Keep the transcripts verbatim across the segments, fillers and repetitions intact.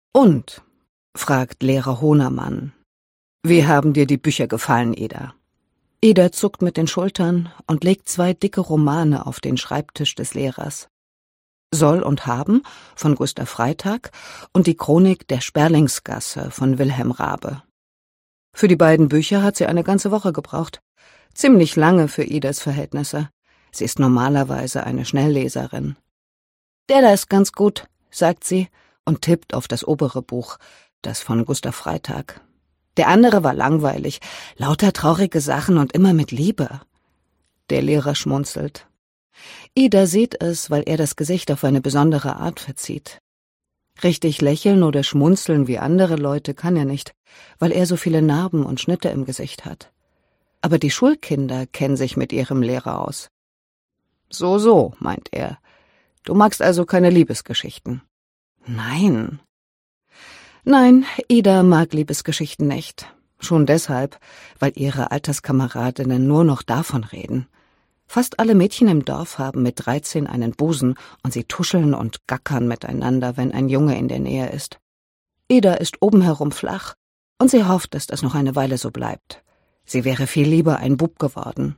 Und, fragt Lehrer Hohnermann, wie haben dir die Bücher gefallen, Ida? Ida zuckt mit den Schultern und legt zwei dicke Romane auf den Schreibtisch des Lehrers. Soll und Haben von Gustav Freytag und die Chronik der Sperlingsgasse von Wilhelm Raabe. Für die beiden Bücher hat sie eine ganze Woche gebraucht. Ziemlich lange für Idas Verhältnisse. Sie ist normalerweise eine Schnellleserin. Der da ist ganz gut, sagt sie und tippt auf das obere Buch, das von Gustav Freytag. Der andere war langweilig, lauter traurige Sachen und immer mit Liebe. Der Lehrer schmunzelt. Ida sieht es, weil er das Gesicht auf eine besondere Art verzieht. Richtig lächeln oder schmunzeln wie andere Leute kann er nicht, weil er so viele Narben und Schnitte im Gesicht hat. Aber die Schulkinder kennen sich mit ihrem Lehrer aus. So, so, meint er. Du magst also keine Liebesgeschichten. Nein. Nein, Ida mag Liebesgeschichten nicht. Schon deshalb, weil ihre Alterskameradinnen nur noch davon reden. Fast alle Mädchen im Dorf haben mit dreizehn einen Busen und sie tuscheln und gackern miteinander, wenn ein Junge in der Nähe ist. Ida ist oben herum flach und sie hofft, dass das noch eine Weile so bleibt. Sie wäre viel lieber ein Bub geworden.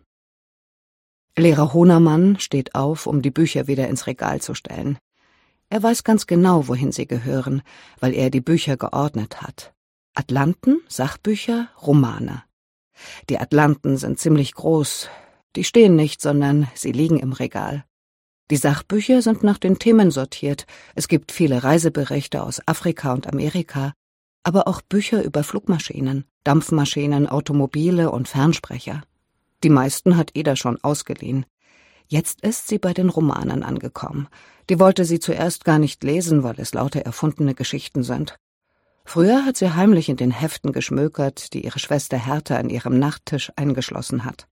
Lehrer Hohnermann steht auf, um die Bücher wieder ins Regal zu stellen. Er weiß ganz genau, wohin sie gehören, weil er die Bücher geordnet hat. Atlanten, Sachbücher, Romane. Die Atlanten sind ziemlich groß. Die stehen nicht, sondern sie liegen im Regal. Die Sachbücher sind nach den Themen sortiert. Es gibt viele Reiseberichte aus Afrika und Amerika, aber auch Bücher über Flugmaschinen, Dampfmaschinen, Automobile und Fernsprecher. Die meisten hat Ida schon ausgeliehen. Jetzt ist sie bei den Romanen angekommen. Die wollte sie zuerst gar nicht lesen, weil es lauter erfundene Geschichten sind. Früher hat sie heimlich in den Heften geschmökert, die ihre Schwester Hertha an ihrem Nachttisch eingeschlossen hat.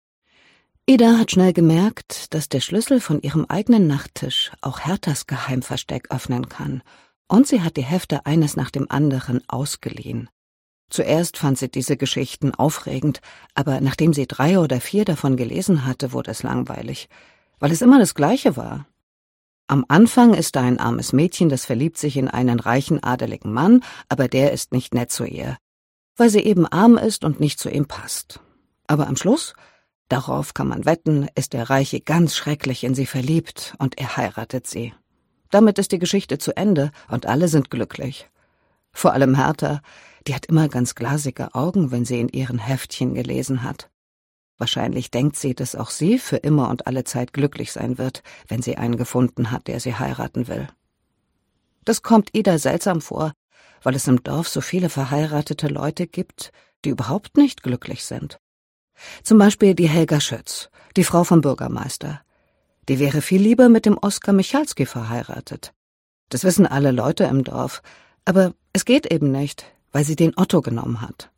Ida hat schnell gemerkt, dass der Schlüssel von ihrem eigenen Nachttisch auch Herthas Geheimversteck öffnen kann, und sie hat die Hefte eines nach dem anderen ausgeliehen. Zuerst fand sie diese Geschichten aufregend, aber nachdem sie drei oder vier davon gelesen hatte, wurde es langweilig, weil es immer das Gleiche war. Am Anfang ist da ein armes Mädchen, das verliebt sich in einen reichen, adeligen Mann, aber der ist nicht nett zu ihr, weil sie eben arm ist und nicht zu ihm passt. Aber am Schluss, darauf kann man wetten, ist der Reiche ganz schrecklich in sie verliebt und er heiratet sie. Damit ist die Geschichte zu Ende und alle sind glücklich. Vor allem Hertha, die hat immer ganz glasige Augen, wenn sie in ihren Heftchen gelesen hat. Wahrscheinlich denkt sie, dass auch sie für immer und alle Zeit glücklich sein wird, wenn sie einen gefunden hat, der sie heiraten will. Das kommt Ida seltsam vor, weil es im Dorf so viele verheiratete Leute gibt, die überhaupt nicht glücklich sind. Zum Beispiel die Helga Schütz, die Frau vom Bürgermeister. Die wäre viel lieber mit dem Oskar Michalski verheiratet. Das wissen alle Leute im Dorf, aber es geht eben nicht, weil sie den Otto genommen hat.